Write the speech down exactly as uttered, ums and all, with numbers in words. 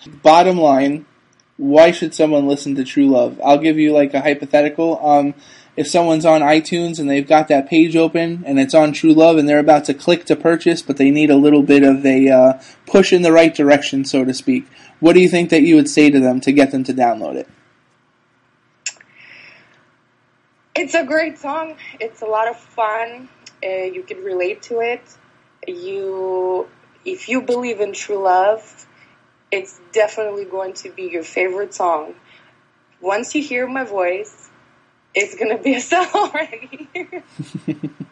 Bottom line, why should someone listen to True Love? I'll give you like a hypothetical. Um, if someone's on iTunes and they've got that page open and it's on True Love and they're about to click to purchase, but they need a little bit of a uh, push in the right direction, so to speak, what do you think that you would say to them to get them to download it? It's a great song. It's a lot of fun. Uh, you can relate to it. You, if you believe in true love, it's definitely going to be your favorite song. Once you hear my voice, it's going to be a song already.